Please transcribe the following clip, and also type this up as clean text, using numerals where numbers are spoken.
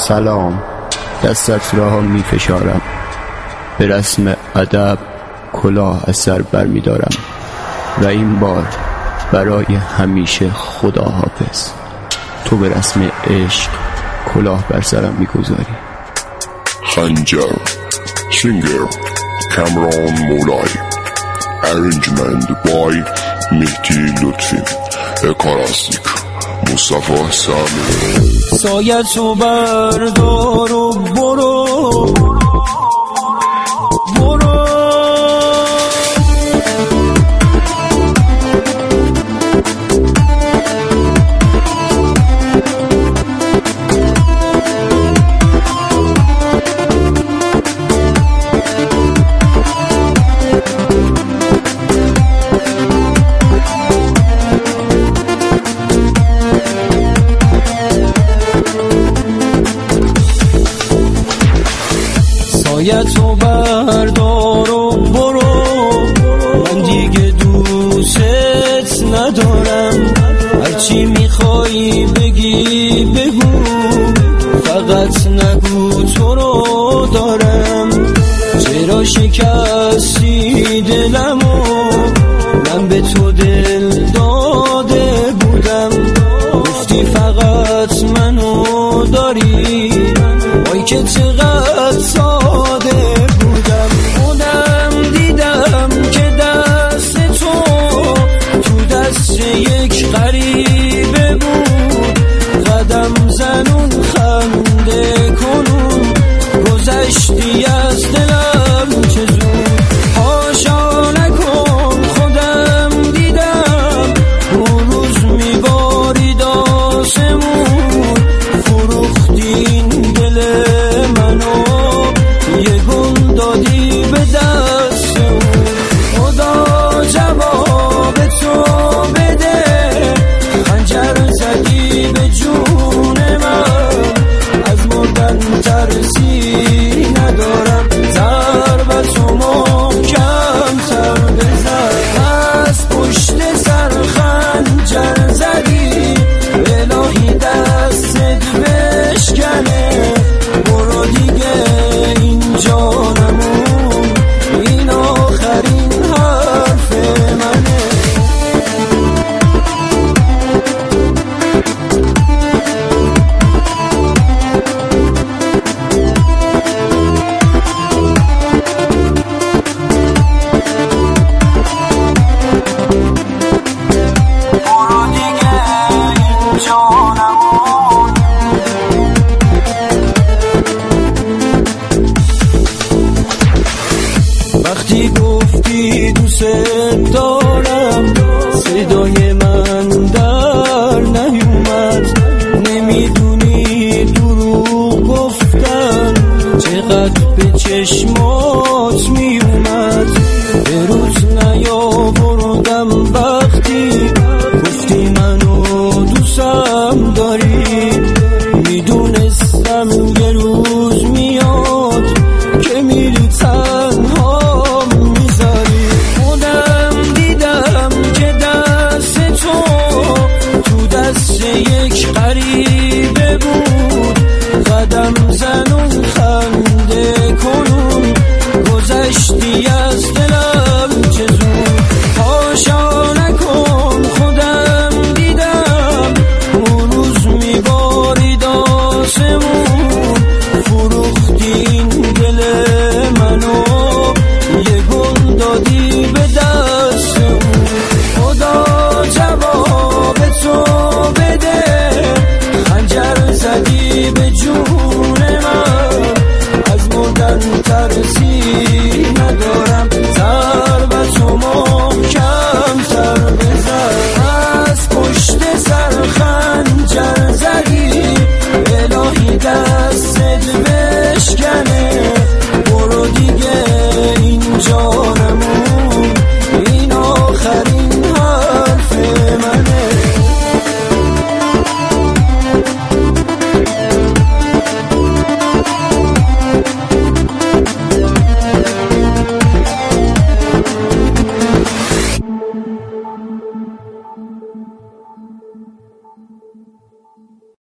سلام، دستت را می فشارم، به رسم ادب کلاه از سر بر می دارم و این بار برای همیشه خدا حافظ. تو به رسم عشق کلاه بر سرم می گذاری. خنجر سینگر کامران مولای، ارنجمنت بای مهدی لطفی، اکاراسیک مصطفی سامی. سایتو بردار و برو برو، سایتو بردار و برو، من دیگه دوست ندارم. هرچی میخوای بگی بگو، فقط نگو تو رو دارم. چرا شکستی دلمو، من به تو دل داده بودم. گفتی فقط منو داری، وای که چقدر ساده بودم. خودم دیدم که دست تو دست یک غریبه بود.